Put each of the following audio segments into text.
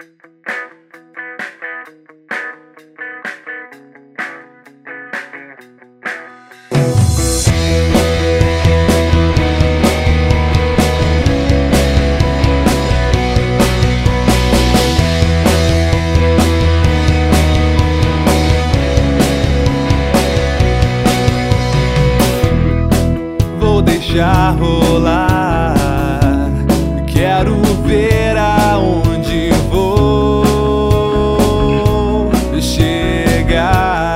Vou deixar rolar, quero ver aonde vou chegar.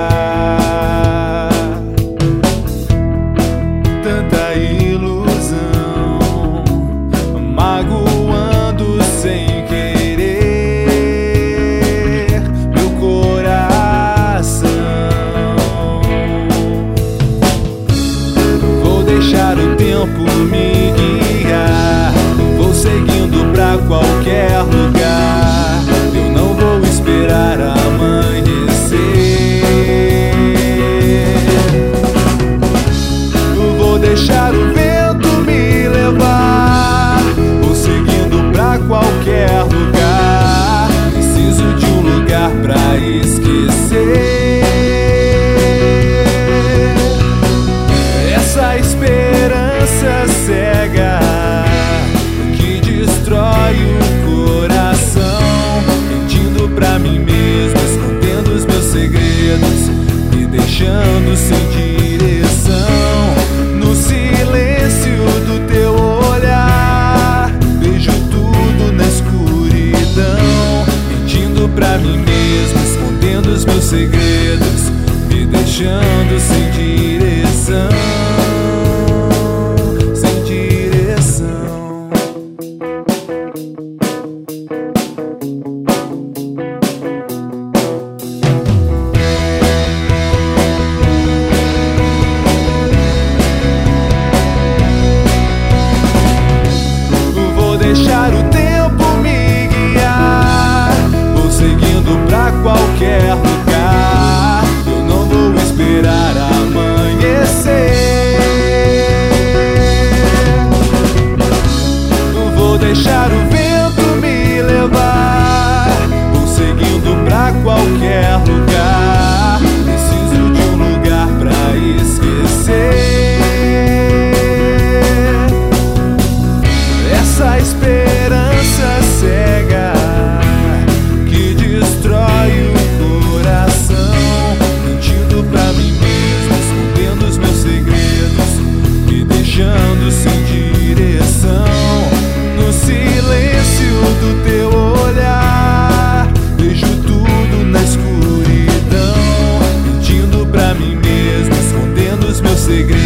Tanta ilusão, magoando sem querer meu coração. Vou deixar o tempo me guiar, vou seguindo pra qualquer lugar. Eu não vou esperar amanhecer. Vou deixar o vento me levar, vou seguindo pra qualquer lugar. Preciso de um lugar pra esquecer essa esperança cega que destrói o coração. Mentindo pra mim mesmo, escondendo os meus segredos, me deixando sem direção. No silêncio do teu olhar, vejo tudo na escuridão. Mentindo pra mim mesmo, escondendo os meus segredos, me deixando sem direção. Sem direção. Vou deixar o tempo me guiar, vou seguindo pra qualquer lugar. Eu não vou esperar amanhecer. Vou deixar o vento me levar, vou seguindo pra qualquer lugar. Preciso de um lugar pra esquecer essa esperança cega que destrói o coração. Mentindo pra mim mesmo, escondendo os meus segredos, me deixando sem direção. No silêncio do teu olhar, vejo tudo na escuridão. Mentindo pra mim mesmo, escondendo os meus segredos,